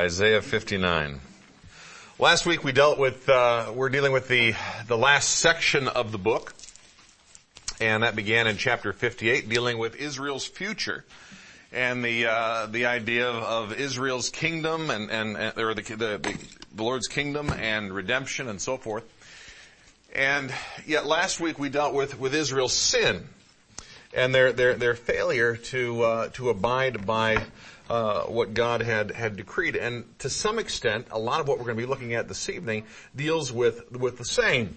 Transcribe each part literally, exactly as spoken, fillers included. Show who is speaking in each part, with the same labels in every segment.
Speaker 1: Isaiah fifty-nine. Last week we dealt with, uh, we're dealing with the, the last section of the book. And that began in chapter fifty-eight, dealing with Israel's future. And the, uh, the idea of, of Israel's kingdom and, and, and or the, the, the, the Lord's kingdom and redemption and so forth. And yet last week we dealt with, with Israel's sin. And their, their, their failure to, uh, to abide by, uh, what God had, had decreed. And to some extent, a lot of what we're going to be looking at this evening deals with, with the same.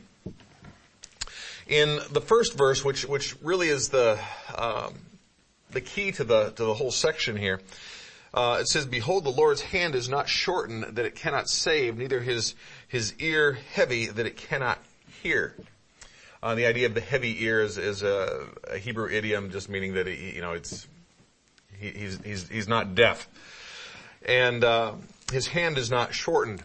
Speaker 1: In the first verse, which, which really is the, um, the key to the, to the whole section here, uh, it says, "Behold, the Lord's hand is not shortened that it cannot save, neither his, his ear heavy that it cannot hear." Uh, the idea of the heavy ear is, is a, a Hebrew idiom, just meaning that he, you know, it's he, he's he's he's not deaf, and uh, his hand is not shortened.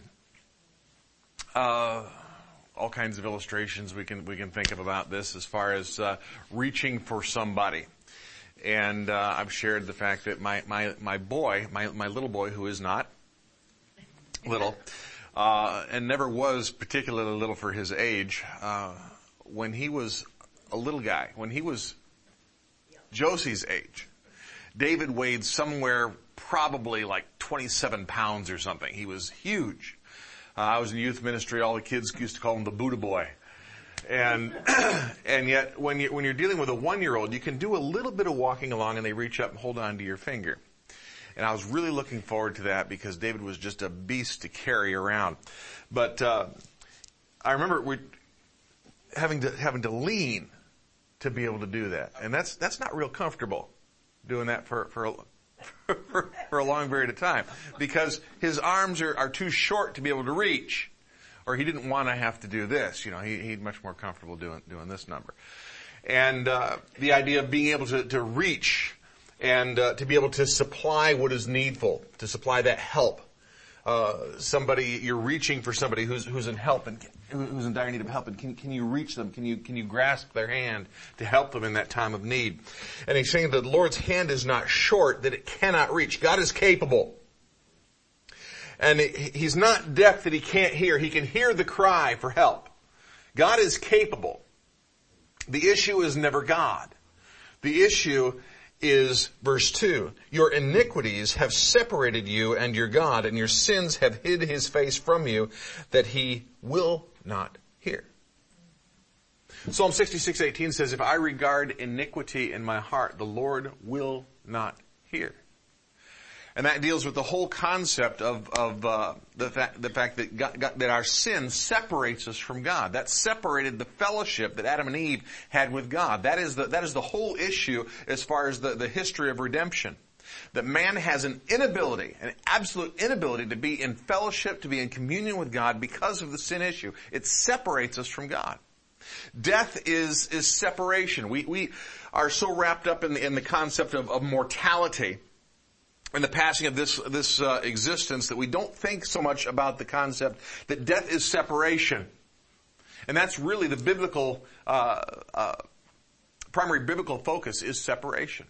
Speaker 1: Uh, all kinds of illustrations we can we can think of about this as far as uh, reaching for somebody, and uh, I've shared the fact that my my my boy, my my little boy who is not little, uh, and never was particularly little for his age. Uh, When he was a little guy, when he was Josie's age, David weighed somewhere probably like twenty-seven pounds or something. He was huge. Uh, I was in youth ministry. All the kids used to call him the Buddha boy. And, and yet when you, when you're dealing with a one-year-old, you can do a little bit of walking along and they reach up and hold on to your finger. And I was really looking forward to that because David was just a beast to carry around. But, uh, I remember we, having to, having to lean to be able to do that. And that's, that's not real comfortable doing that for, for, a, for, for a long period of time because his arms are, are too short to be able to reach, or he didn't want to have to do this. You know, he, he's much more comfortable doing, doing this number. And, uh, the idea of being able to, to reach and, uh, to be able to supply what is needful, to supply that help. Uh, somebody, you're reaching for somebody who's, who's in help and who's in dire need of help, and can, can you reach them? Can you, can you grasp their hand to help them in that time of need? And he's saying that the Lord's hand is not short, that it cannot reach. God is capable. And it, he's not deaf that he can't hear. He can hear the cry for help. God is capable. The issue is never God. The issue is verse two. "Your iniquities have separated you and your God, and your sins have hid his face from you, that he will not hear." Psalm sixty-six eighteen says, "If I regard iniquity in my heart, the Lord will not hear." And that deals with the whole concept of, of uh, the fact, the fact that God, God, that our sin separates us from God. That separated the fellowship that Adam and Eve had with God. That is the, that is the whole issue as far as the, the history of redemption. That man has an inability, an absolute inability to be in fellowship, to be in communion with God because of the sin issue. It separates us from God. Death is, is separation. We, we are so wrapped up in the, in the concept of, of mortality and the passing of this, this, uh, existence that we don't think so much about the concept that death is separation. And that's really the biblical, uh, uh, primary biblical focus is separation.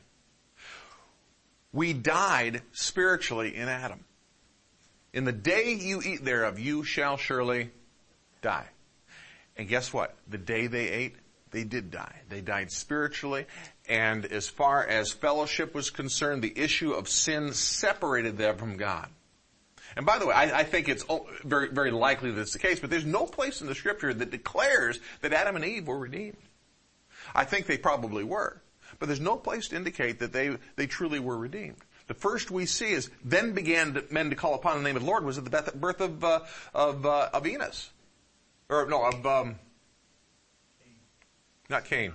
Speaker 1: We died spiritually in Adam. In the day you eat thereof, you shall surely die. And guess what? The day they ate, they did die. They died spiritually. And as far as fellowship was concerned, the issue of sin separated them from God. And by the way, I, I think it's very, very likely that it's the case, but there's no place in the scripture that declares that Adam and Eve were redeemed. I think they probably were, but there's no place to indicate that they, they truly were redeemed. The first we see is, then began men to call upon the name of the Lord, was at the birth of, uh, of, uh, of Enos. Or, no, of, um, not Cain.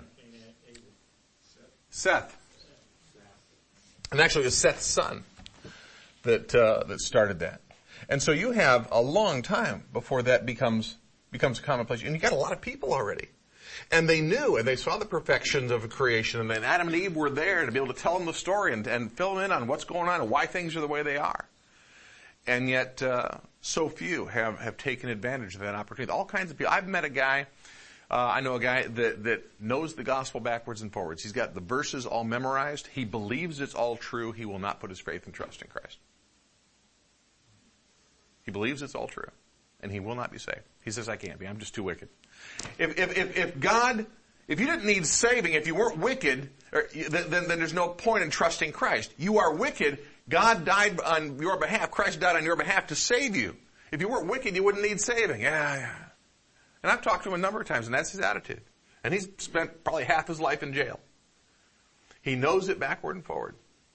Speaker 1: Seth. And actually it was Seth's son that, uh, that started that. And so you have a long time before that becomes, becomes commonplace. And you got a lot of people already. And they knew, and they saw the perfections of creation, and then Adam and Eve were there to be able to tell them the story and, and fill them in on what's going on and why things are the way they are. And yet, uh, so few have, have taken advantage of that opportunity. All kinds of people. I've met a guy, uh, I know a guy that, that knows the gospel backwards and forwards. He's got the verses all memorized. He believes it's all true. He will not put his faith and trust in Christ. He believes it's all true. And he will not be saved. He says, I can't be. I'm just too wicked. If, if, if, if God, if you didn't need saving, if you weren't wicked, or, then, then there's no point in trusting Christ. You are wicked. God died on your behalf. Christ died on your behalf to save you. If you weren't wicked, you wouldn't need saving. Yeah, yeah. And I've talked to him a number of times, and that's his attitude. And he's spent probably half his life in jail. He knows it backward and forward.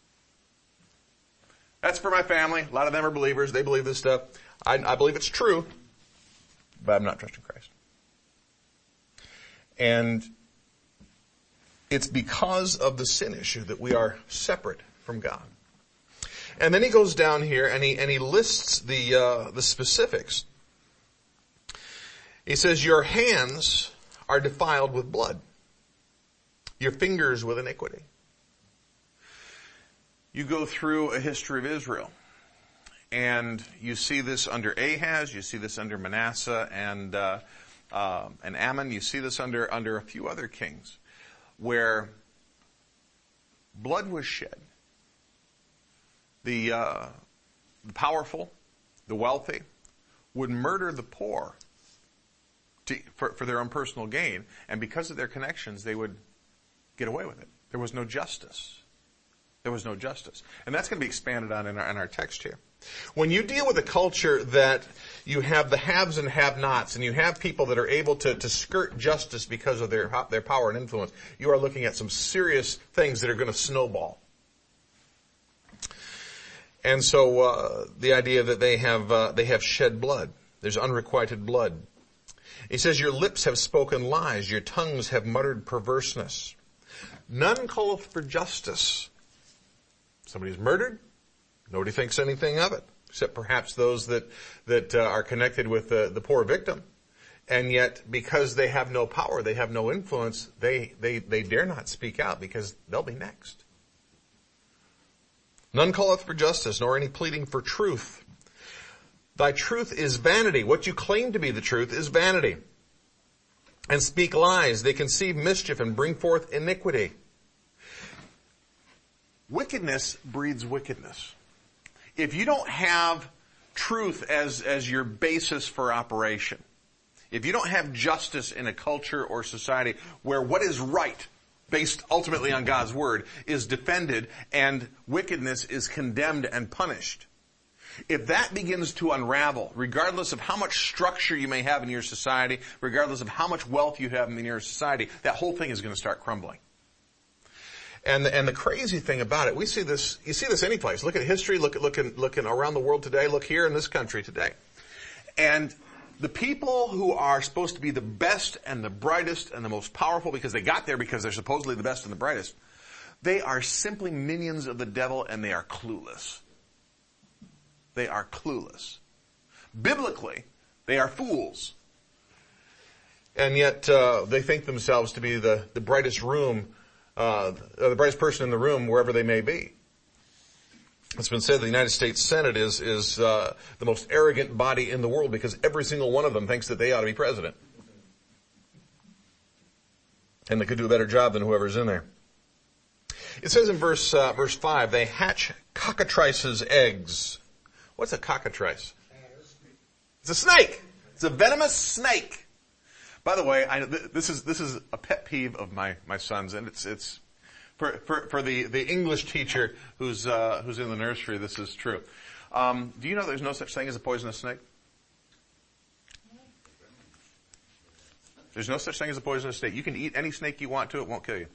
Speaker 1: That's for my family. A lot of them are believers. They believe this stuff. I, I believe it's true, but I'm not trusting Christ. And it's because of the sin issue that we are separate from God. And then he goes down here and he and he lists the uh, the specifics. He says, your hands are defiled with blood, your fingers with iniquity. You go through a history of Israel, and you see this under Ahaz, you see this under Manasseh and uh, uh, and Ammon, you see this under under a few other kings, where blood was shed. The, uh, the powerful, the wealthy, would murder the poor to, for, for their own personal gain, and because of their connections, they would get away with it. There was no justice. There was no justice. And that's going to be expanded on in our, in our text here. When you deal with a culture that you have the haves and have-nots, and you have people that are able to, to skirt justice because of their, their power and influence, you are looking at some serious things that are going to snowball. And so uh, the idea that they have uh, they have shed blood. There's unrequited blood. He says, your lips have spoken lies. Your tongues have muttered perverseness. None calleth for justice. Somebody's murdered. Nobody thinks anything of it, except perhaps those that that uh, are connected with the, the poor victim. And yet, because they have no power, they have no influence, they, they, they dare not speak out because they'll be next. None calleth for justice, nor any pleading for truth. Thy truth is vanity. What you claim to be the truth is vanity. And speak lies. They conceive mischief and bring forth iniquity. Wickedness breeds wickedness. If you don't have truth as, as your basis for operation, if you don't have justice in a culture or society where what is right, based ultimately on God's word, is defended and wickedness is condemned and punished. If that begins to unravel, regardless of how much structure you may have in your society, regardless of how much wealth you have in your society, that whole thing is going to start crumbling. And the, and the crazy thing about it, we see this, you see this any place. Look at history, look at, looking, looking around the world today, look here in this country today. And the people who are supposed to be the best and the brightest and the most powerful because they got there because they're supposedly the best and the brightest, they are simply minions of the devil and they are clueless. They are clueless. Biblically, they are fools. And yet uh, they think themselves to be the, the brightest room, uh, the brightest person in the room wherever they may be. It's been said the United States Senate is is uh, the most arrogant body in the world because every single one of them thinks that they ought to be president. And they could do a better job than whoever's in there. It says in verse uh, verse five, they hatch cockatrices' eggs. What's a cockatrice? It's a snake. It's a venomous snake. By the way, I, this is this is a pet peeve of my my son's, and it's it's. For, for, for the, the English teacher who's, uh, who's in the nursery, this is true. Um, do you know there's no such thing as a poisonous snake? There's no such thing as a poisonous snake. You can eat any snake you want to, it won't kill you.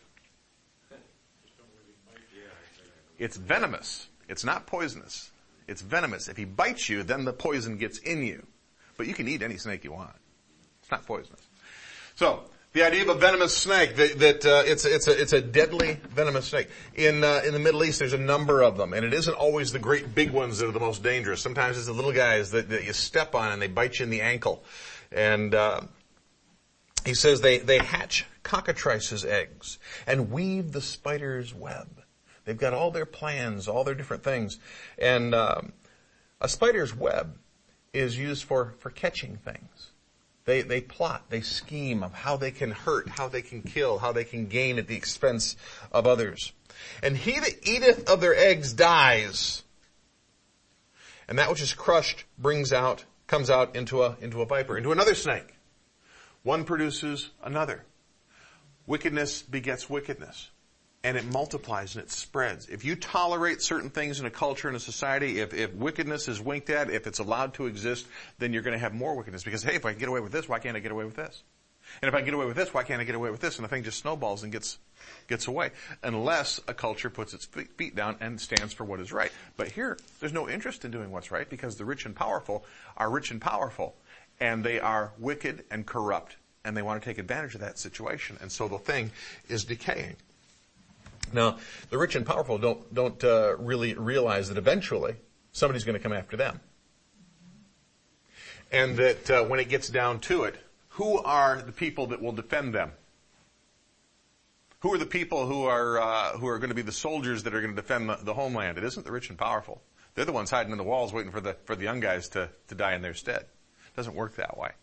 Speaker 1: It's venomous. It's not poisonous. It's venomous. If he bites you, then the poison gets in you. But you can eat any snake you want. It's not poisonous. So, the idea of a venomous snake, that, that uh, it's it's a it's a deadly venomous snake. In uh, in the Middle East, there's a number of them, and it isn't always the great big ones that are the most dangerous. Sometimes it's the little guys that, that you step on and they bite you in the ankle. And uh, he says they they hatch cockatrices' eggs and weave the spider's web. They've got all their plans, all their different things, and um, a spider's web is used for for catching things. They, they plot, they scheme of how they can hurt, how they can kill, how they can gain at the expense of others. And he that eateth of their eggs dies. And that which is crushed brings out, comes out into a, into a viper, into another snake. One produces another. Wickedness begets wickedness. And it multiplies and it spreads. If you tolerate certain things in a culture, in a society, if, if wickedness is winked at, if it's allowed to exist, then you're going to have more wickedness. Because, hey, if I can get away with this, why can't I get away with this? And if I can get away with this, why can't I get away with this? And the thing just snowballs and gets, gets away. Unless a culture puts its feet down and stands for what is right. But here, there's no interest in doing what's right because the rich and powerful are rich and powerful. And they are wicked and corrupt. And they want to take advantage of that situation. And so the thing is decaying. Now, the rich and powerful don't don't uh, really realize that eventually somebody's going to come after them. And that uh, when it gets down to it, who are the people that will defend them? Who are the people who are uh, who are going to be the soldiers that are going to defend the, the homeland? It isn't the rich and powerful. They're the ones hiding in the walls waiting for the for the young guys to, to die in their stead. It doesn't work that way.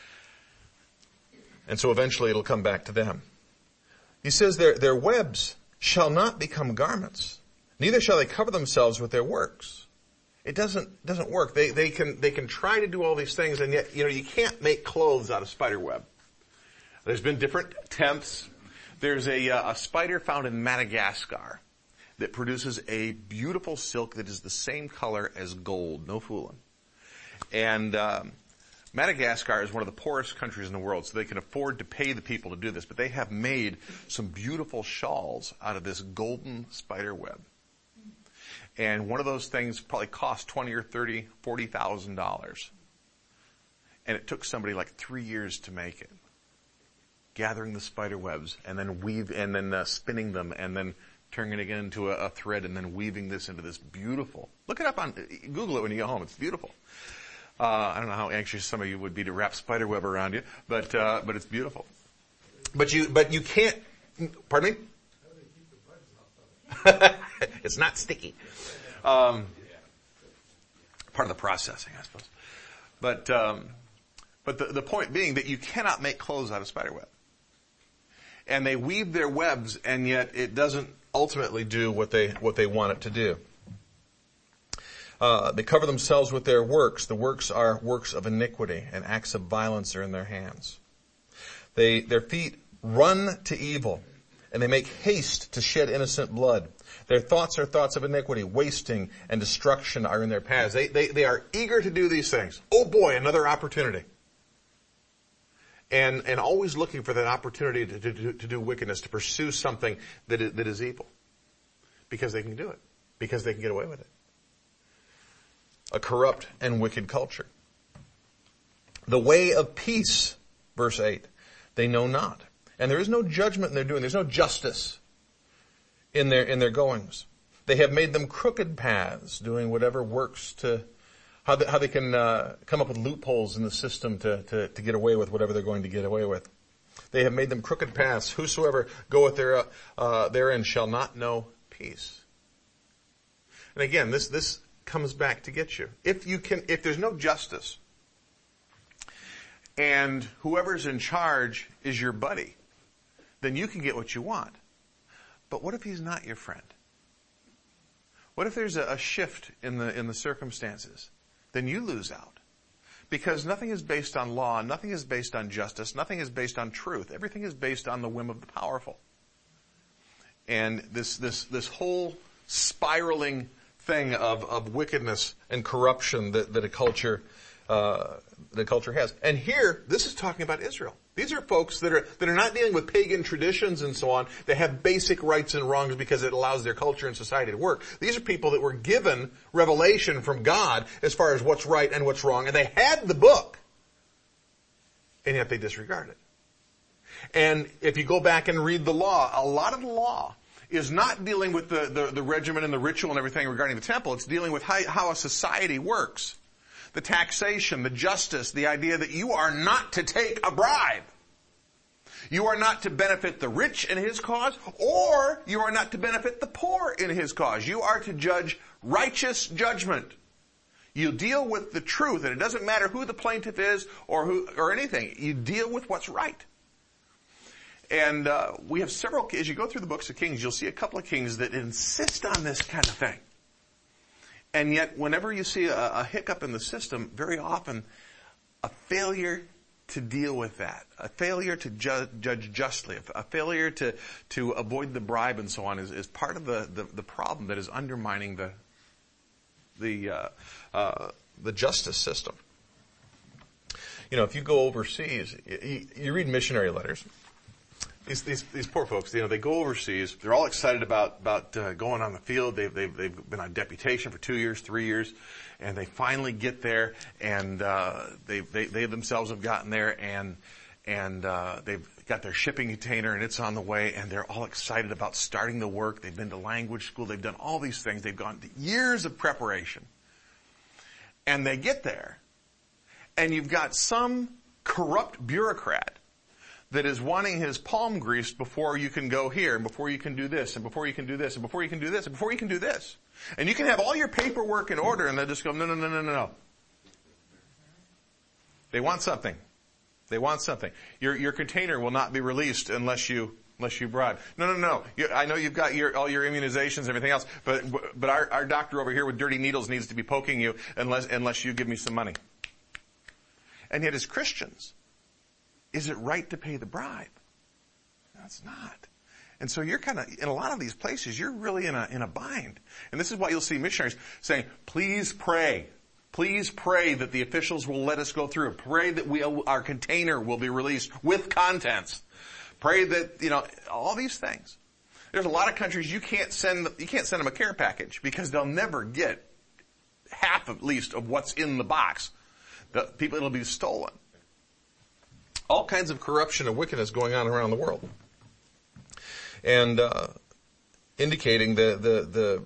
Speaker 1: And so eventually it'll come back to them. He says their their webs shall not become garments, neither shall they cover themselves with their works. It doesn't doesn't work. They they can they can try to do all these things, and yet you know you can't make clothes out of spider web. There's been different attempts. There's a uh, a spider found in Madagascar that produces a beautiful silk that is the same color as gold. No fooling. And um, Madagascar is one of the poorest countries in the world, so they can afford to pay the people to do this. But they have made some beautiful shawls out of this golden spider web. And one of those things probably cost twenty or thirty, forty thousand dollars. And it took somebody like three years to make it, gathering the spider webs and then weave and then uh, spinning them and then turning it again into a, a thread and then weaving this into this beautiful. Look it up on Google it when you get home. It's beautiful. Uh, I don't know how anxious some of you would be to wrap spider web around you, but, uh, but it's beautiful. But you, but you can't, pardon me? It's not sticky. Um, part of the processing, I suppose. But, um, but the, the point being that you cannot make clothes out of spider web. And they weave their webs, and yet it doesn't ultimately do what they, what they want it to do. Uh, they cover themselves with their works. The works are works of iniquity, and acts of violence are in their hands. They, their feet run to evil, and they make haste to shed innocent blood. Their thoughts are thoughts of iniquity. Wasting and destruction are in their paths. They, they, they are eager to do these things. Oh boy, another opportunity. And, and always looking for that opportunity to, to, to do wickedness, to pursue something that is, that is evil. Because they can do it. Because they can get away with it. A corrupt and wicked culture. The way of peace, verse eight, they know not. And there is no judgment in their doing. There's no justice in their, in their goings. They have made them crooked paths, doing whatever works to, how they, how they can, uh, come up with loopholes in the system to, to, to get away with whatever they're going to get away with. They have made them crooked paths. Whosoever goeth there, uh, uh, therein shall not know peace. And again, this, this, comes back to get you. If you can, if there's no justice and whoever's in charge is your buddy, then you can get what you want. But what if he's not your friend? What if there's a, a shift in the, in the circumstances? Then you lose out. Because nothing is based on law, nothing is based on justice, nothing is based on truth. Everything is based on the whim of the powerful. And this, this, this whole spiraling thing of, of wickedness and corruption that, that a culture, uh, the culture has. And here, this is talking about Israel. These are folks that are, that are not dealing with pagan traditions and so on. They have basic rights and wrongs because it allows their culture and society to work. These are people that were given revelation from God as far as what's right and what's wrong. And they had the book. And yet they disregard it. And if you go back and read the law, a lot of the law is not dealing with the, the, the regimen and the ritual and everything regarding the temple. It's dealing with how, how a society works. The taxation, the justice, the idea that you are not to take a bribe. You are not to benefit the rich in his cause, or you are not to benefit the poor in his cause. You are to judge righteous judgment. You deal with the truth, and it doesn't matter who the plaintiff is or who, or anything. You deal with what's right. And uh, we have several, as you go through the books of Kings, you'll see a couple of kings that insist on this kind of thing. And yet, whenever you see a, a hiccup in the system, very often a failure to deal with that, a failure to ju- judge justly, a, a failure to, to avoid the bribe and so on is, is part of the, the, the problem that is undermining the the uh, uh, the justice system. You know, if you go overseas, you, you read missionary letters. These, these, these poor folks, you know, they go overseas. They're all excited about, about, uh, going on the field. They've, they've, they've been on deputation for two years, three years, and they finally get there, and, uh, they, they, they themselves have gotten there, and, and, uh, they've got their shipping container, and it's on the way, and they're all excited about starting the work. They've been to language school. They've done all these things. They've gone to years of preparation. And they get there, and you've got some corrupt bureaucrat that is wanting his palm greased before you can go here, and before you can do this, and before you can do this, and before you can do this, and before you can do this. And you can have all your paperwork in order, and they'll just go, no, no, no, no, no, no. They want something. They want something. Your your container will not be released unless you unless you bribe. No, no, no. You, I know you've got your all your immunizations and everything else, but but our, our doctor over here with dirty needles needs to be poking you unless unless you give me some money. And yet, as Christians, is it right to pay the bribe? No, it's not. And so you're kind of, in a lot of these places, you're really in a, in a bind. And this is why you'll see missionaries saying, please pray. Please pray that the officials will let us go through. Pray that we, our container will be released with contents. Pray that, you know, all these things. There's a lot of countries you can't send, you can't send them a care package because they'll never get half at least of what's in the box. The people, it'll be stolen. All kinds of corruption and wickedness going on around the world. And, uh, indicating the, the, the,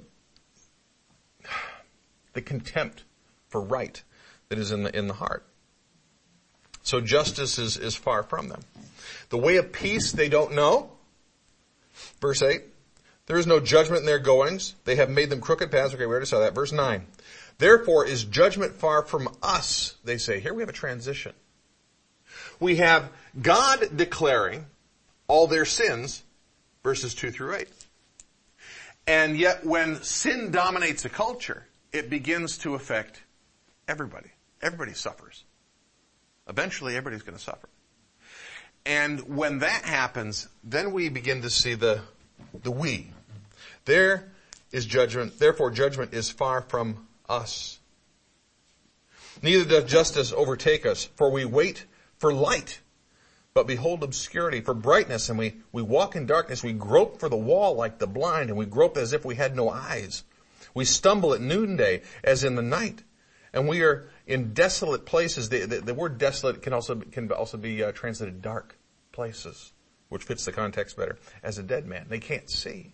Speaker 1: the contempt for right that is in the, in the heart. So justice is, is far from them. The way of peace they don't know. Verse eight. There is no judgment in their goings. They have made them crooked paths. Okay, we already saw that. Verse nine. Therefore is judgment far from us, they say. Here we have a transition. We have God declaring all their sins, verses two through eight. And yet when sin dominates a culture, it begins to affect everybody. Everybody suffers. Eventually everybody's going to suffer. And when that happens, then we begin to see the, the we. There is judgment, therefore judgment is far from us. Neither does justice overtake us, for we wait for light, but behold obscurity, for brightness, and we, we walk in darkness. We grope for the wall like the blind, and we grope as if we had no eyes. We stumble at noonday as in the night, and we are in desolate places. The, the, the word desolate can also can also be uh, translated dark places, which fits the context better, as a dead man. They can't see.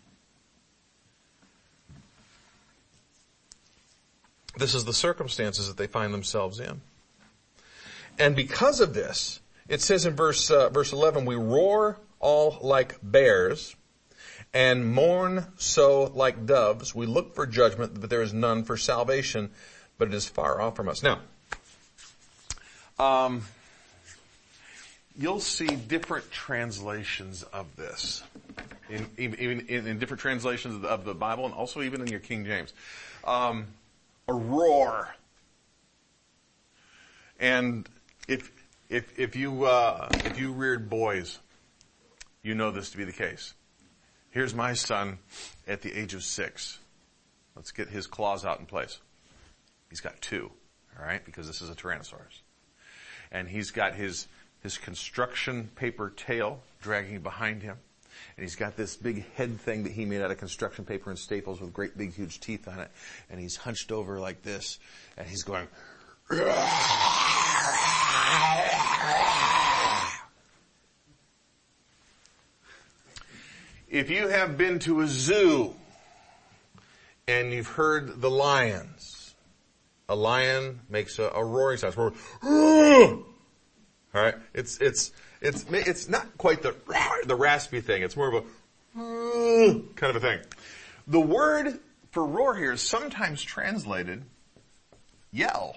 Speaker 1: This is the circumstances that they find themselves in. And because of this, it says in verse uh, verse eleven, we roar all like bears and mourn so like doves. We look for judgment, but there is none, for salvation, but it is far off from us. Now, um, you'll see different translations of this, in, even in, in different translations of the, of the Bible, and also even in your King James. Um, a roar. And if if if you uh, if you reared boys, you know this to be the case. Here's my son at the age of six. Let's get his claws out in place. He's got two, all right, because this is a Tyrannosaurus. And he's got his his construction paper tail dragging behind him. And he's got this big head thing that he made out of construction paper and staples with great big huge teeth on it. And he's hunched over like this. And he's going... If you have been to a zoo and you've heard the lions, a lion makes a, a roaring sound. All right, it's it's it's it's not quite the the raspy thing. It's more of a kind of a thing. The word for roar here is sometimes translated yell.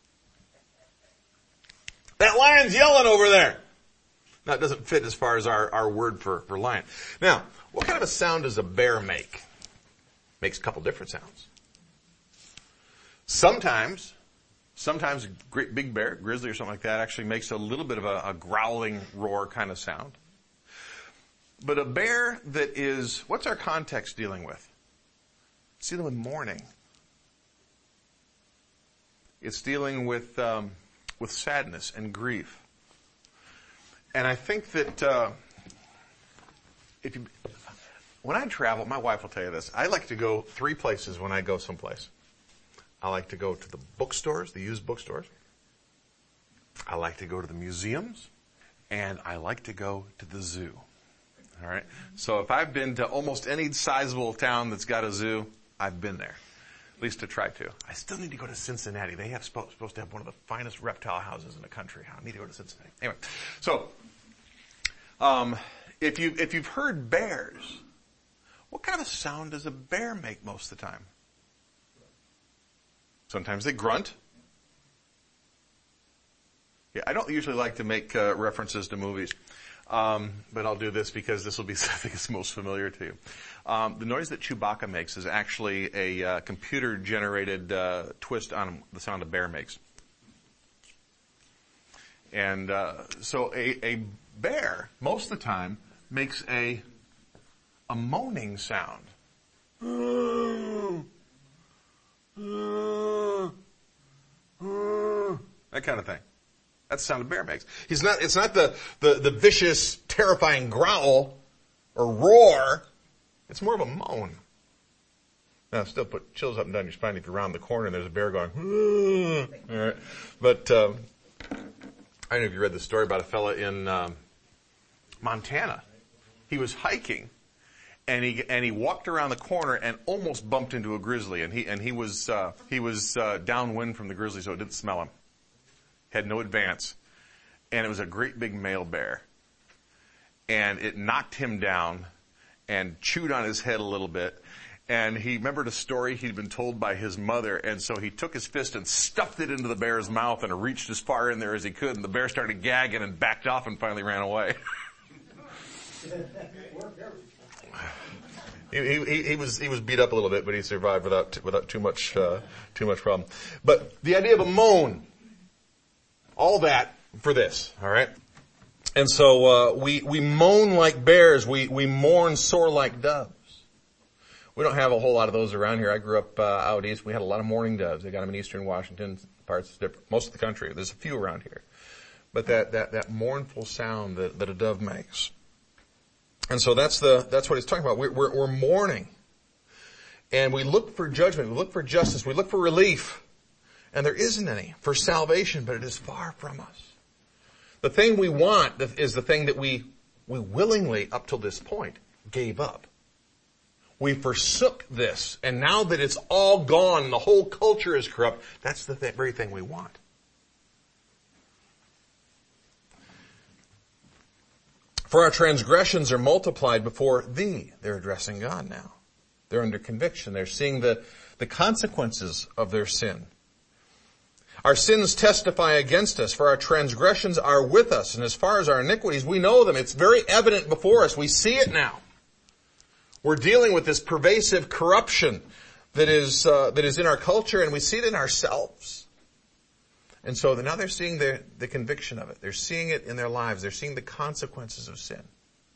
Speaker 1: That lion's yelling over there. Now, it doesn't fit as far as our, our word for, for lion. Now, what kind of a sound does a bear make? Makes a couple different sounds. Sometimes, sometimes a great big bear, grizzly or something like that, actually makes a little bit of a, a growling roar kind of sound. But a bear that is, what's our context dealing with? It's dealing with mourning. It's dealing with um, with sadness and grief. And I think that uh, if you, when I travel, my wife will tell you this. I like to go three places when I go someplace. I like to go to the bookstores, the used bookstores. I like to go to the museums, and I like to go to the zoo. All right. So if I've been to almost any sizable town that's got a zoo, I've been there. At least to try to. I still need to go to Cincinnati. They have supposed, supposed to have one of the finest reptile houses in the country. I need to go to Cincinnati. Anyway, so um, if you if you've heard bears, what kind of a sound does a bear make most of the time? Sometimes they grunt. Yeah, I don't usually like to make uh, references to movies. Um, but I'll do this because this will be something that's most familiar to you. Um, the noise that Chewbacca makes is actually a uh, computer-generated uh, twist on the sound a bear makes. And uh, so a, a bear, most of the time, makes a a moaning sound. That kind of thing. That's the sound a bear makes. He's not, it's not the, the, the vicious, terrifying growl or roar. It's more of a moan. Now, still put chills up and down your spine if you're around the corner and there's a bear going, all right. But, um, I don't know if you read the story about a fella in, um, Montana. He was hiking and he, and he walked around the corner and almost bumped into a grizzly and he, and he was, uh, he was, uh, downwind from the grizzly so it didn't smell him. Had no advance. And it was a great big male bear. And it knocked him down and chewed on his head a little bit. And he remembered a story he'd been told by his mother. And so he took his fist and stuffed it into the bear's mouth and reached as far in there as he could. And the bear started gagging and backed off and finally ran away. he, he, he was he was beat up a little bit, but he survived without without too much uh, too much problem. But the idea of a moan. All that for this, all right? And so uh, we we moan like bears. We we mourn sore like doves. We don't have a whole lot of those around here. I grew up uh, out east. We had a lot of mourning doves. They got them in eastern Washington, parts different, most of the country. There's a few around here. But that that that mournful sound that, that a dove makes. And so that's the that's what he's talking about. We're, we're we're mourning, and we look for judgment. We look for justice. We look for relief. And there isn't any for salvation, but it is far from us. The thing we want is the thing that we, we willingly, up till this point, gave up. We forsook this, and now that it's all gone and the whole culture is corrupt, that's the th- very thing we want. For our transgressions are multiplied before thee. They're addressing God now. They're under conviction. They're seeing the, the consequences of their sin. Our sins testify against us, for our transgressions are with us, and as far as our iniquities, we know them. It's very evident before us. We see it now. We're dealing with this pervasive corruption that is uh, that is in our culture, and we see it in ourselves. And so now they're seeing the, the conviction of it. They're seeing it in their lives. They're seeing the consequences of sin.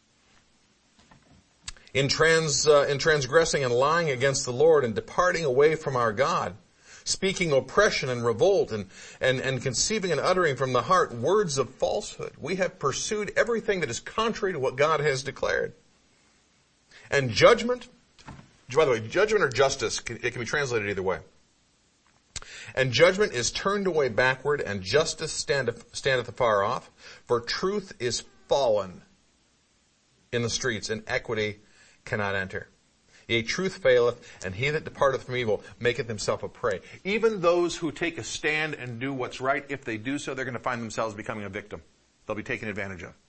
Speaker 1: In trans uh, in transgressing and lying against the Lord and departing away from our God, speaking oppression and revolt and, and, and conceiving and uttering from the heart words of falsehood. We have pursued everything that is contrary to what God has declared. And judgment, by the way, judgment or justice, it can be translated either way. And judgment is turned away backward, and justice standeth, standeth afar off, for truth is fallen in the streets, and equity cannot enter. Yea, truth faileth, and he that departeth from evil maketh himself a prey. Even those who take a stand and do what's right, if they do so, they're going to find themselves becoming a victim. They'll be taken advantage of.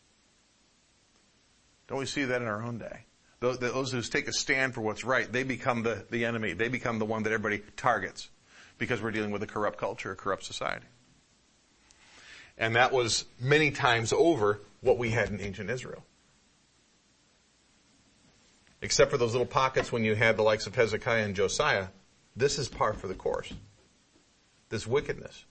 Speaker 1: Don't we see that in our own day? Those, those who take a stand for what's right, they become the, the enemy. They become the one that everybody targets because we're dealing with a corrupt culture, a corrupt society. And that was many times over what we had in ancient Israel. Except for those little pockets when you had the likes of Hezekiah and Josiah, this is par for the course. this wickedness.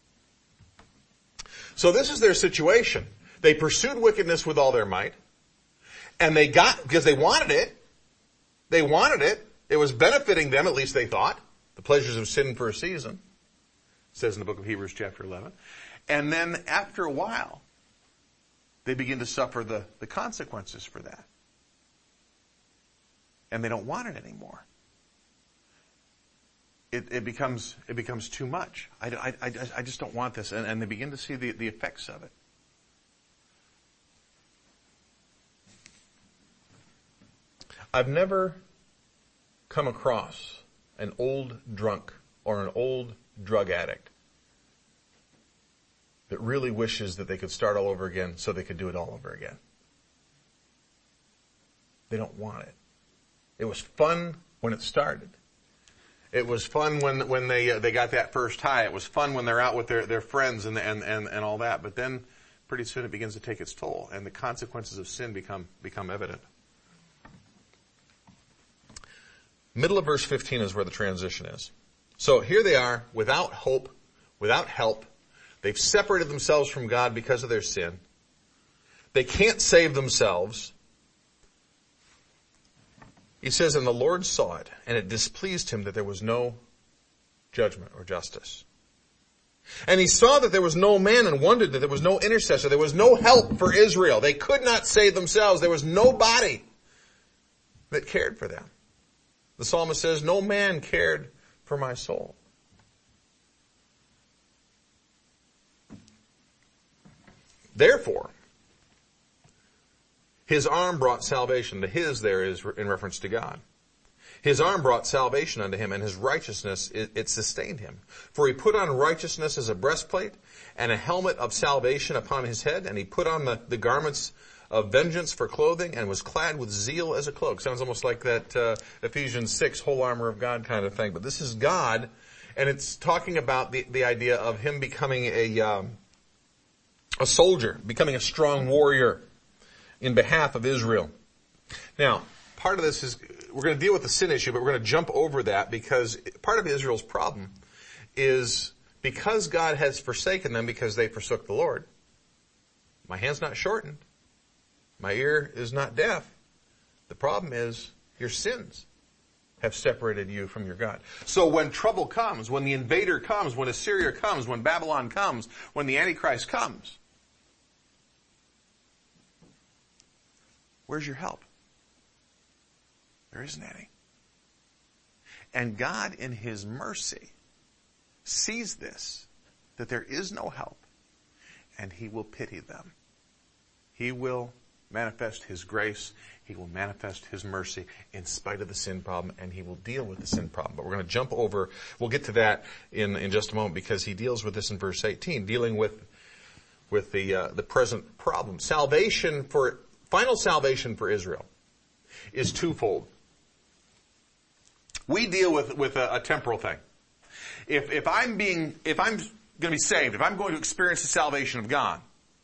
Speaker 1: So this is their situation. They pursued wickedness with all their might. And they got, because they wanted it. They wanted it. It was benefiting them, at least they thought. The pleasures of sin for a season. It says in the book of Hebrews chapter eleven. And then after a while, they begin to suffer the, the consequences for that. And they don't want it anymore. It, it becomes it becomes too much. I, I, I, I just don't want this. And, and they begin to see the, the effects of it. I've never come across an old drunk or an old drug addict that really wishes that they could start all over again so they could do it all over again. They don't want it. It was fun when it started. It was fun when when they uh, they got that first high. It was fun when they're out with their, their friends and, and and and all that. But then pretty soon it begins to take its toll, and the consequences of sin become become evident. Middle of verse fifteen is where the transition is. So here they are, without hope, without help. They've separated themselves from God because of their sin. They can't save themselves. He says, and the Lord saw it, and it displeased him that there was no judgment or justice. And he saw that there was no man and wondered that there was no intercessor. There was no help for Israel. They could not save themselves. There was nobody that cared for them. The psalmist says, no man cared for my soul. Therefore, his arm brought salvation. The his there is in reference to God. His arm brought salvation unto him, and his righteousness, it, it sustained him. For he put on righteousness as a breastplate, and a helmet of salvation upon his head, and he put on the, the garments of vengeance for clothing, and was clad with zeal as a cloak. Sounds almost like that uh, Ephesians six, whole armor of God kind of thing. But this is God, and it's talking about the, the idea of him becoming a, um, a soldier, becoming a strong warrior in behalf of Israel. Now, part of this is, we're going to deal with the sin issue, but we're going to jump over that because part of Israel's problem is because God has forsaken them because they forsook the Lord. My hand's not shortened. My ear is not deaf. The problem is your sins have separated you from your God. So when trouble comes, when the invader comes, when Assyria comes, when Babylon comes, when the Antichrist comes, where's your help? There isn't any. And God in his mercy sees this, that there is no help, and he will pity them. He will manifest his grace. He will manifest his mercy in spite of the sin problem, and he will deal with the sin problem. But we're going to jump over, we'll get to that in, in just a moment because he deals with this in verse eighteen, dealing with, with the, uh, the present problem. Salvation for Final salvation for Israel is twofold. We deal with, with a, a temporal thing. If, if I'm being, if I'm going to be saved, if I'm going to experience the salvation of God,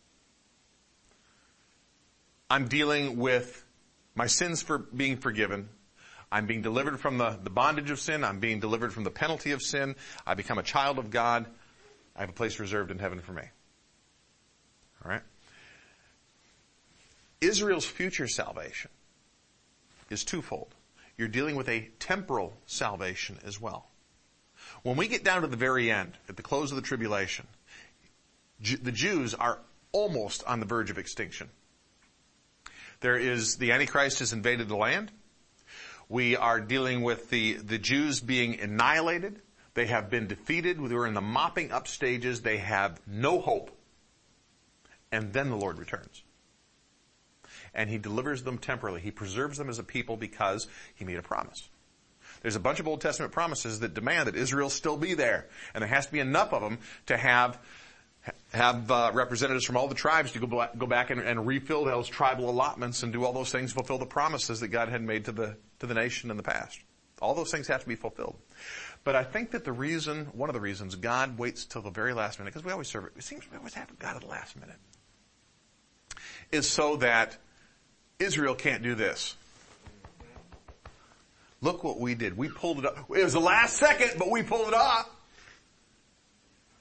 Speaker 1: I'm dealing with my sins for being forgiven. I'm being delivered from the, the bondage of sin. I'm being delivered from the penalty of sin. I become a child of God. I have a place reserved in heaven for me. All right? Israel's future salvation is twofold. You're dealing with a temporal salvation as well. When we get down to the very end, at the close of the tribulation, the Jews are almost on the verge of extinction. There is, the Antichrist has invaded the land. We are dealing with the, the Jews being annihilated. They have been defeated. We're in the mopping up stages. They have no hope. And then the Lord returns. And he delivers them temporarily. He preserves them as a people because he made a promise. There's a bunch of Old Testament promises that demand that Israel still be there. And there has to be enough of them to have have uh, representatives from all the tribes to go, go back and, and refill those tribal allotments and do all those things, fulfill the promises that God had made to the to the nation in the past. All those things have to be fulfilled. But I think that the reason, one of the reasons God waits till the very last minute, because we always serve it, it seems we always have God at the last minute, is so that Israel can't do this. Look what we did. We pulled it up. It was the last second, but we pulled it off.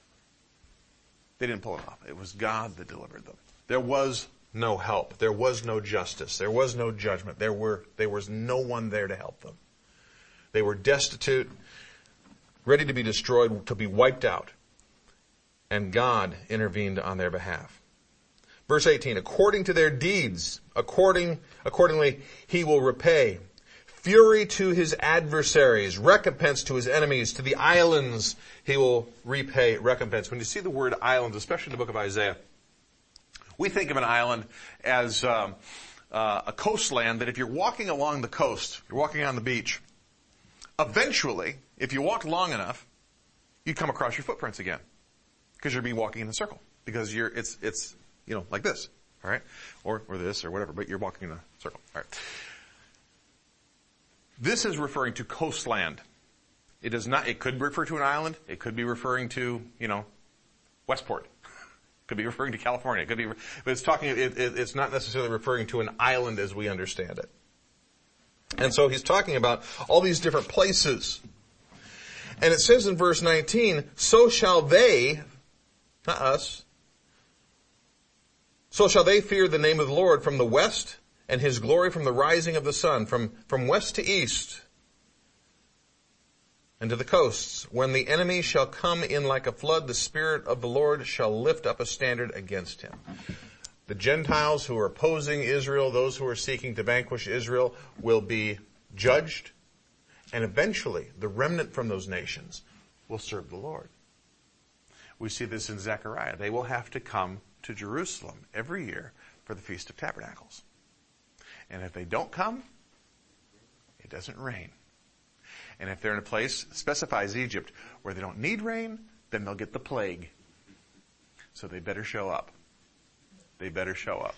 Speaker 1: They didn't pull it off. It was God that delivered them. There was no help. There was no justice. There was no judgment. There were, there was no one there to help them. They were destitute, ready to be destroyed, to be wiped out. And God intervened on their behalf. Verse eighteen, according to their deeds, according, accordingly, he will repay. Fury to his adversaries, recompense to his enemies, to the islands he will repay recompense. When you see the word islands, especially in the book of Isaiah, we think of an island as um, uh, a coastland that if you're walking along the coast, you're walking on the beach, eventually, if you walk long enough, you'd come across your footprints again. Because you'll be walking in a circle. Because you're, it's, it's, you know, like this. All right? Or, or this or whatever, but you're walking in a circle. All right. This is referring to coastland. It does not, it could refer to an island. It could be referring to, you know, Westport. It could be referring to California. It could be, but it's talking, it, it, it's not necessarily referring to an island as we understand it. And so he's talking about all these different places. And it says in verse nineteen, so shall they, not us, so shall they fear the name of the Lord from the west, and his glory from the rising of the sun, from, from west to east, and to the coasts. When the enemy shall come in like a flood, the Spirit of the Lord shall lift up a standard against him. The Gentiles who are opposing Israel, those who are seeking to vanquish Israel, will be judged, and eventually the remnant from those nations will serve the Lord. We see this in Zechariah. They will have to come to Jerusalem every year for the Feast of Tabernacles. And if they don't come, it doesn't rain. And if they're in a place, specifies Egypt, where they don't need rain, then they'll get the plague. So they better show up. They better show up.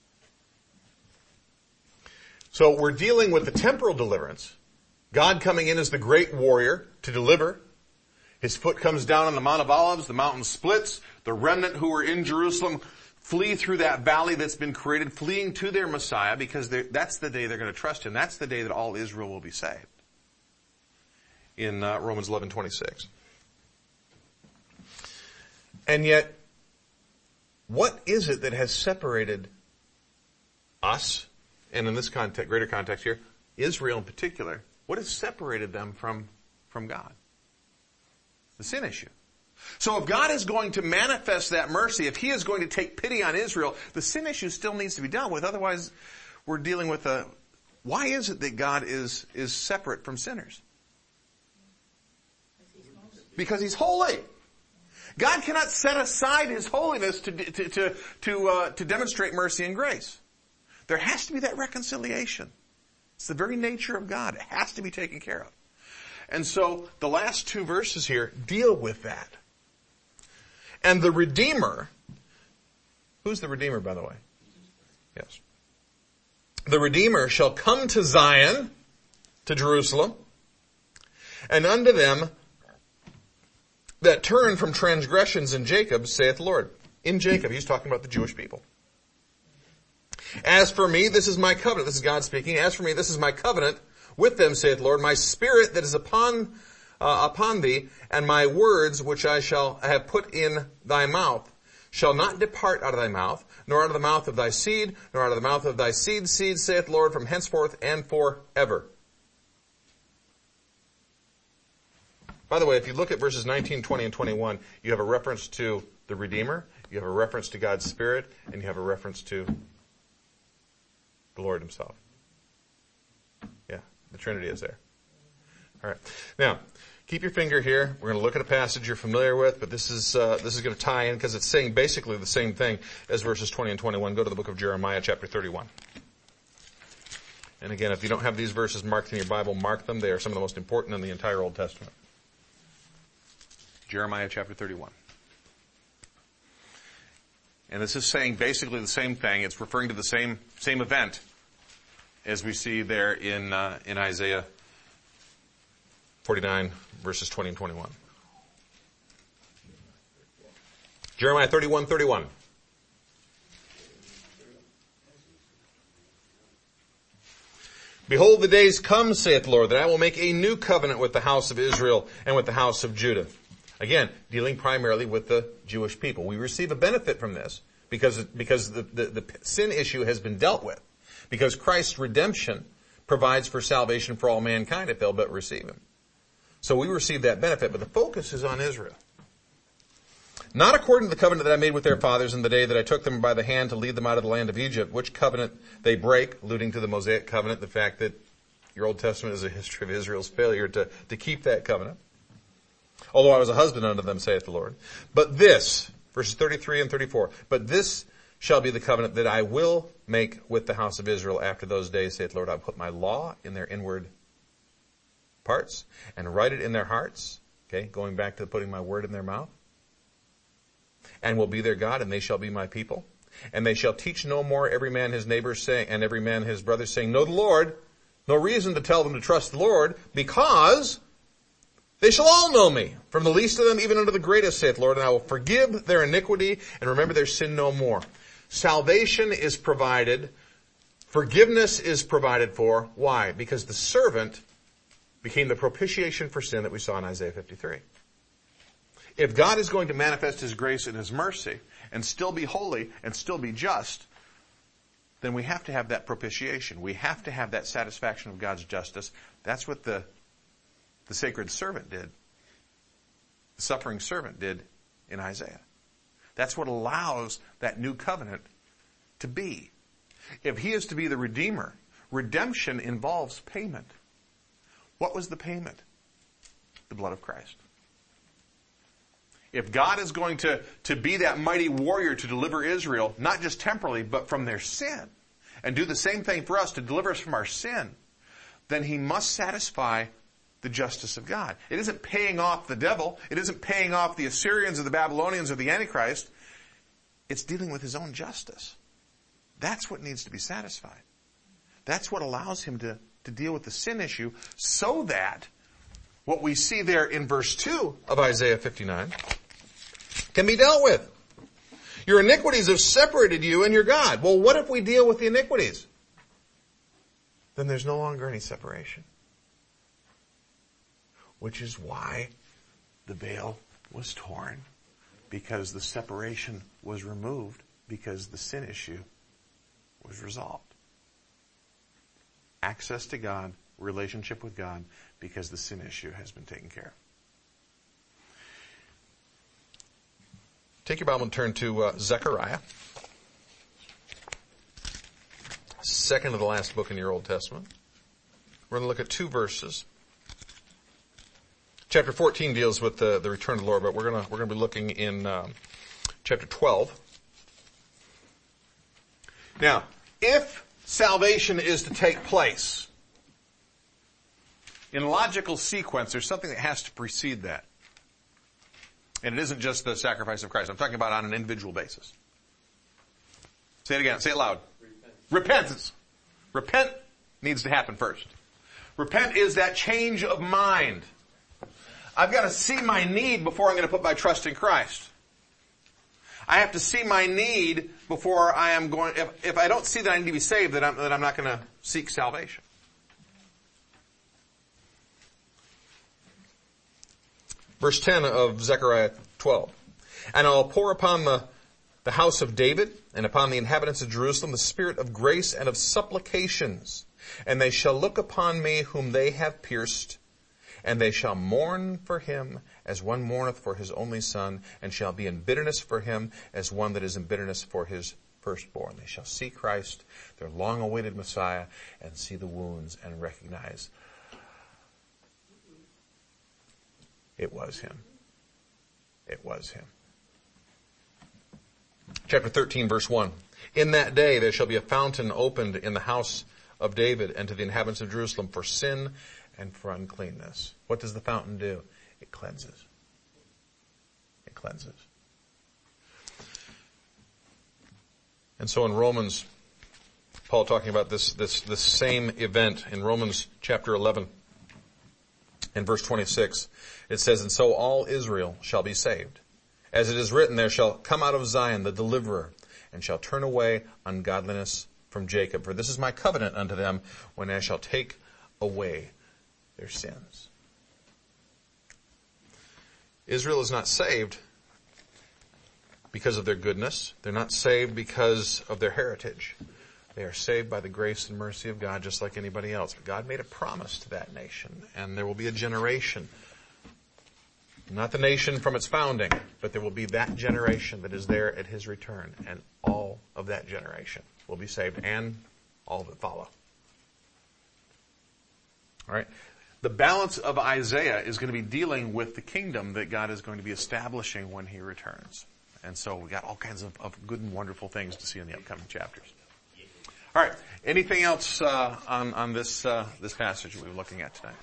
Speaker 1: So we're dealing with the temporal deliverance. God coming in as the great warrior to deliver. His foot comes down on the Mount of Olives, the mountain splits, the remnant who are in Jerusalem flee through that valley that's been created, fleeing to their Messiah, because that's the day they're going to trust him. That's the day that all Israel will be saved. In uh, Romans eleven twenty-six. And yet, what is it that has separated us, and in this context, greater context here, Israel in particular, what has separated them from, from God? The sin issue. So if God is going to manifest that mercy, if he is going to take pity on Israel, the sin issue still needs to be dealt with. Otherwise, we're dealing with a, why is it that God is, is separate from sinners? Because he's holy. God cannot set aside his holiness to, to, to, to, uh, to demonstrate mercy and grace. There has to be that reconciliation. It's the very nature of God. It has to be taken care of. And so the last two verses here deal with that. And the Redeemer, who's the Redeemer, by the way? Yes. The Redeemer shall come to Zion, to Jerusalem, and unto them that turn from transgressions in Jacob, saith the Lord. In Jacob, he's talking about the Jewish people. As for me, this is my covenant. This is God speaking. As for me, this is my covenant with them, saith the Lord. My spirit that is upon uh, upon thee, and my words which I shall have put in thy mouth, shall not depart out of thy mouth, nor out of the mouth of thy seed, nor out of the mouth of thy seed's seed, saith the Lord, from henceforth and forever. By the way, if you look at verses nineteen, twenty, and twenty-one, you have a reference to the Redeemer, you have a reference to God's Spirit, and you have a reference to the Lord himself. Yeah, the Trinity is there. All right. Now, keep your finger here. We're going to look at a passage you're familiar with, but this is uh, this is going to tie in because it's saying basically the same thing as verses twenty and twenty-one. Go to the book of Jeremiah, chapter thirty-one. And again, if you don't have these verses marked in your Bible, mark them. They are some of the most important in the entire Old Testament. Jeremiah chapter thirty-one. And this is saying basically the same thing. It's referring to the same same event as we see there in uh, in Isaiah forty-nine, verses twenty and twenty-one. Jeremiah thirty-one, thirty-one. Behold, the days come, saith the Lord, that I will make a new covenant with the house of Israel and with the house of Judah.
Speaker 2: Again, dealing primarily with the Jewish people. We receive a benefit from this because, because the, the, the sin issue has been dealt with. Because Christ's redemption provides for salvation for all mankind if they'll but receive him. So we receive that benefit, but the focus is on Israel. Not according to the covenant that I made with their fathers in the day that I took them by the hand to lead them out of the land of Egypt, which covenant they break, alluding to the Mosaic covenant, the fact that your Old Testament is a history of Israel's failure to, to keep that covenant. Although I was a husband unto them, saith the Lord. But this, verses thirty-three and thirty-four, but this shall be the covenant that I will make with the house of Israel after those days, saith the Lord. I will put my law in their inward parts and write it in their hearts. Okay, going back to putting my word in their mouth. And will be their God, and they shall be my people. And they shall teach no more every man his neighbor saying, and every man his brother saying, know the Lord. No reason to tell them to trust the Lord, because they shall all know me, from the least of them even unto the greatest, saith the Lord, and I will forgive their iniquity and remember their sin no more. Salvation is provided. Forgiveness is provided for. Why? Because the servant became the propitiation for sin that we saw in Isaiah fifty-three. If God is going to manifest his grace and his mercy and still be holy and still be just, then we have to have that propitiation. We have to have that satisfaction of God's justice. That's what the, the sacred servant did. The suffering servant did in Isaiah. That's what allows that new covenant to be. If he is to be the Redeemer, redemption involves payment. What was the payment? The blood of Christ. If God is going to, to be that mighty warrior to deliver Israel, not just temporally, but from their sin, and do the same thing for us to deliver us from our sin, then he must satisfy the justice of God. It isn't paying off the devil. It isn't paying off the Assyrians or the Babylonians or the Antichrist. It's dealing with his own justice. That's what needs to be satisfied. That's what allows him to, to deal with the sin issue, so that what we see there in verse two of Isaiah fifty-nine can be dealt with. Your iniquities have separated you and your God. Well, what if we deal with the iniquities? Then there's no longer any separation. Which is why the veil was torn. Because the separation was removed. Because the sin issue was resolved. Access to God, relationship with God, because the sin issue has been taken care of. Take your Bible and turn to uh, Zechariah. Second to the last book in your Old Testament. We're going to look at two verses. Chapter fourteen deals with the, the return of the Lord, but we're going to we're going to be looking in um, chapter twelve. Now, if salvation is to take place, in logical sequence, there's something that has to precede that. And it isn't just the sacrifice of Christ. I'm talking about on an individual basis. Say it again. Say it loud. Repentance. Repentance. Repent needs to happen first. Repent is that change of mind. I've got to see my need before I'm going to put my trust in Christ. I have to see my need before I am going, if, if I don't see that I need to be saved, then I'm, then I'm not going to seek salvation. Verse ten of Zechariah twelve. And I'll pour upon the, the house of David and upon the inhabitants of Jerusalem the spirit of grace and of supplications. And they shall look upon me whom they have pierced, and they shall mourn for him as one mourneth for his only son, and shall be in bitterness for him as one that is in bitterness for his firstborn. They shall see Christ, their long-awaited Messiah, and see the wounds and recognize it was him. It was him. Chapter thirteen, verse one. In that day there shall be a fountain opened in the house of David and to the inhabitants of Jerusalem for sin and for uncleanness. What does the fountain do? It cleanses. It cleanses. And so in Romans, Paul talking about this, this, this same event in Romans chapter eleven and verse twenty-six, it says, and so all Israel shall be saved. As it is written, there shall come out of Zion the deliverer, and shall turn away ungodliness from Jacob. For this is my covenant unto them, when I shall take away their sins. Israel is not saved because of their goodness. They're not saved because of their heritage. They are saved by the grace and mercy of God just like anybody else. But God made a promise to that nation, and there will be a generation, not the nation from its founding, but there will be that generation that is there at His return, and all of that generation will be saved, and all that follow. All right? The balance of Isaiah is going to be dealing with the kingdom that God is going to be establishing when He returns. And so we got all kinds of, of good and wonderful things to see in the upcoming chapters. All right. Anything else uh, on on this uh, this passage we were looking at tonight?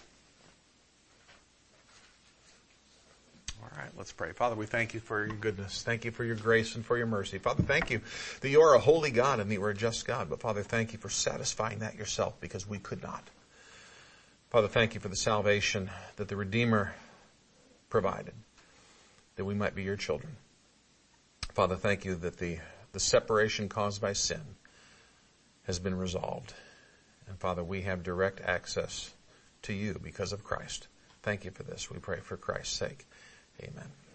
Speaker 2: All right. Let's pray. Father, we thank You for Your goodness. Thank You for Your grace and for Your mercy. Father, thank You that You are a holy God and that You are a just God. But Father, thank You for satisfying that Yourself because we could not. Father, thank You for the salvation that the Redeemer provided, that we might be Your children. Father, thank You that the the separation caused by sin has been resolved. And Father, we have direct access to You because of Christ. Thank You for this. We pray for Christ's sake. Amen.